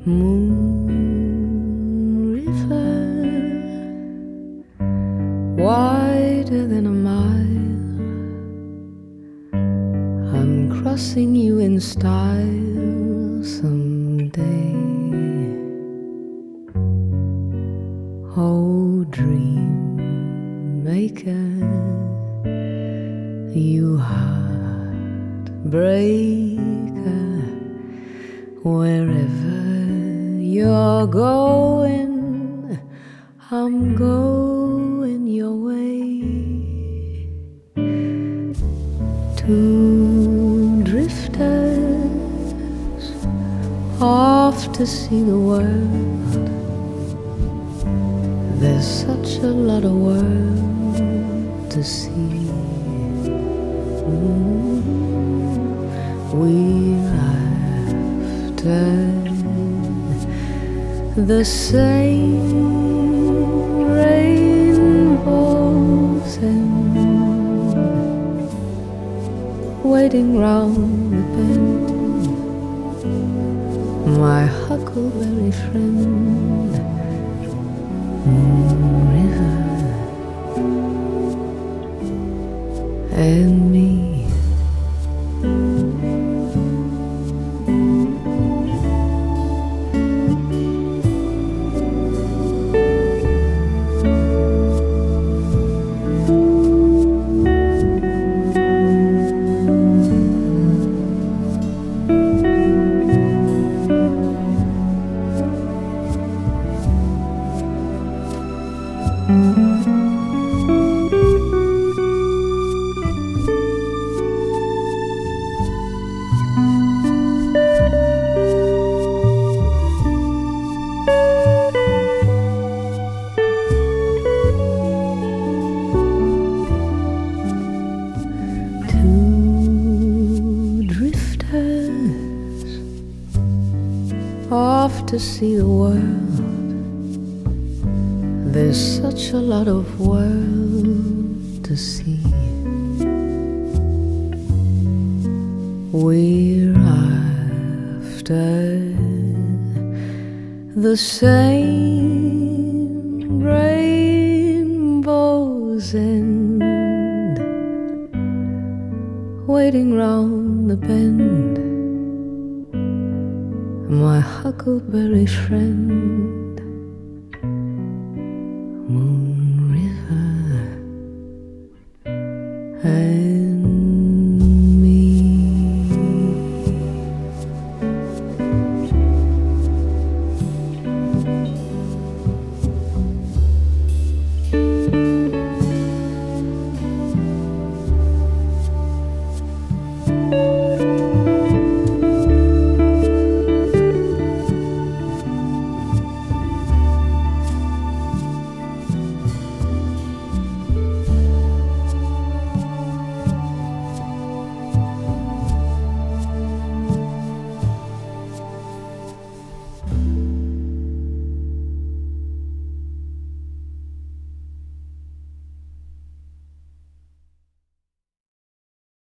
Moon river, wider than a mile, I'm crossing you in style someday. Oh, dream maker, you heartbreaker, wherever you're going, I'm going your way. Two drifters off to see the world. There's such a lot of world to see. We're after the same rainbows and waiting round the bend, my huckleberry friend. Moon river and me. Off to see the world. There's such a lot of world to see. We're after the same rainbows and waiting round the bend, my huckleberry friend. Moon river and